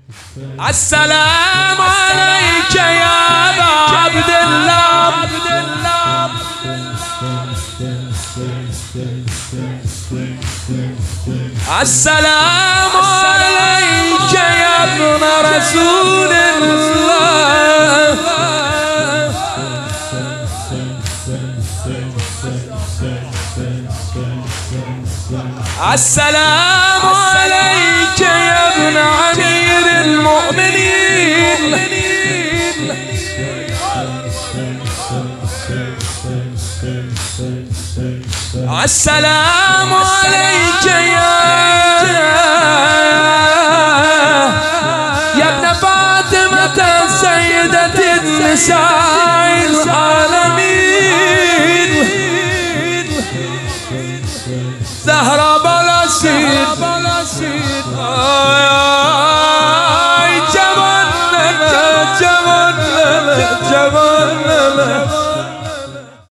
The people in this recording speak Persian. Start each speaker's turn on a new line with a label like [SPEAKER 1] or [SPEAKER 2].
[SPEAKER 1] السلام عليك يا أبا عبد الله. السلام عليك يا ابن رسول الله. السلام عليك يا ابن أمير المؤمنين. السلام عليك يا ابن فاطمة سيدة النساء العالمين. زهرة بلاسيد